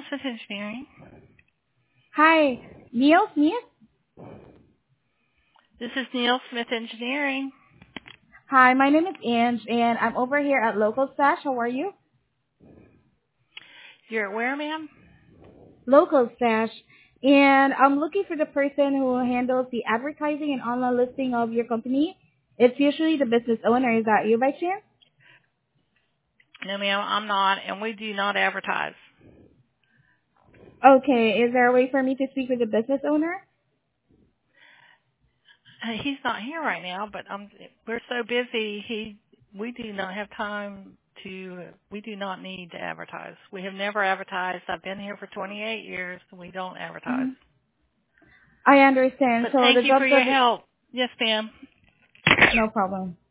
Smith Engineering. Hi, Neil Smith. This is Neil Smith Engineering. Hi, my name is Ange, and I'm over here at Local Stash. How are you? You're at where, ma'am? Local Stash. And I'm looking for the person who handles the advertising and online listing of your company. It's usually the business owner. Is that you by chance? No, ma'am, I'm not, and we do not advertise. Okay, is there a way for me to speak with the business owner? He's not here right now, but we're so busy. We do not have time to. We do not need to advertise. We have never advertised. I've been here for 28 years. And we don't advertise. I understand. But So thank the you job for your of help. Yes, ma'am. no problem.